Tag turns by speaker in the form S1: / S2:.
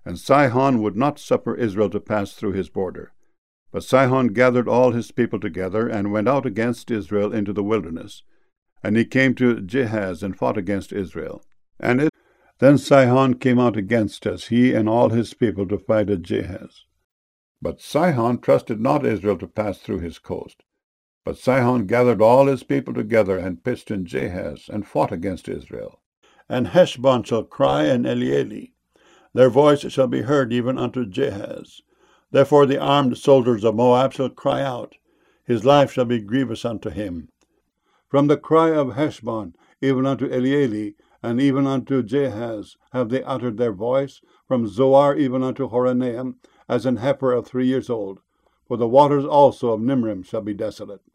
S1: And Sihon would not suffer Israel to pass through his border. But Sihon gathered all his people together, and went out against Israel into the wilderness. And he came to Jahaz, and fought against Israel. Then Sihon came out against us, he and all his people, to fight at Jahaz. But Sihon trusted not Israel to pass through his coast. But Sihon gathered all his people together, and pitched in Jahaz, and fought against Israel. And Heshbon shall cry, and Elealeh. Their voice shall be heard even unto Jahaz. Therefore the armed soldiers of Moab shall cry out. His life shall be grievous unto him. From the cry of Heshbon even unto Elealeh, and even unto Jahaz have they uttered their voice, from Zoar even unto Horonaim, as an heifer of 3 years old. For the waters also of Nimrim shall be desolate.